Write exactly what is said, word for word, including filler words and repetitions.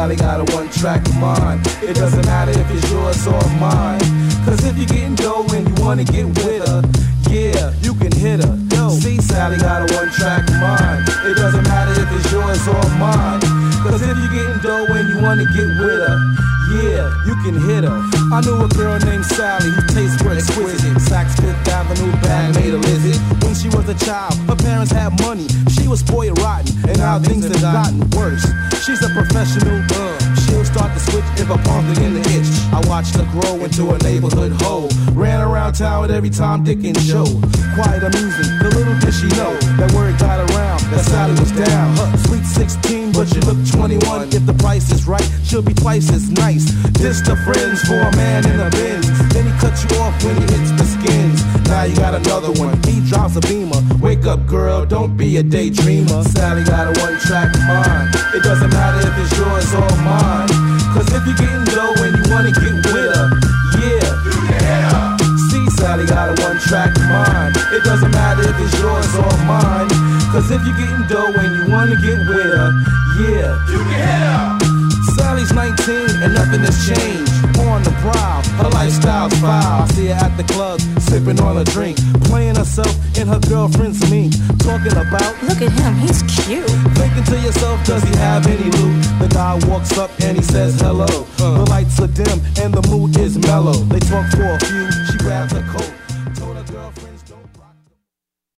Sally got a one-track mind. It doesn't matter if it's yours or mine. Cause if you're getting dough and you wanna get with her, yeah, you can hit her. Yo, see, Sally got a one-track mind. It doesn't matter if it's yours or mine. Cause if you're getting dough and you wanna get with her, yeah, you can hit her. I knew a girl named Sally whose tastes were exquisite. Saks Fifth Avenue bag made a lizard. When she was a child, her parents had money. She was spoiled rotten, and now things have gotten worse. She's a professional, uh, she'll start to switch if a punk begin to itch. I watched her grow into a neighborhood hoe. Ran around town with every Tom, Dick, and Joe. Quite amusing, the little did she know that word got around, that Sally was down. Her sweet sixteen, but she looked twenty-one. If the price is right, she'll be twice as nice. This the friends for a man in a Benz. Then he cuts you off when he hits the skins. Now you got another one, he drops a beamer. Wake up, girl, don't be a daydreamer. Sally got a one-track mind. It doesn't matter if it's yours or mine. Cause if you're getting dough and you wanna get with her, yeah, you can hit her. See, Sally got a one-track mind. It doesn't matter if it's yours or mine. Cause if you're getting dough and you wanna get with her, yeah, you can hit her. Sally's nineteen and nothing has changed. On the prowl, her lifestyle's foul. I see her at the club, sipping on a drink, playing herself in her girlfriend's mink. Talking about, look at him, he's cute. Thinking to yourself, does he have any loot? The guy walks up and he says hello. The lights are dim and the mood is mellow. They talk for a few, she grabs her coat.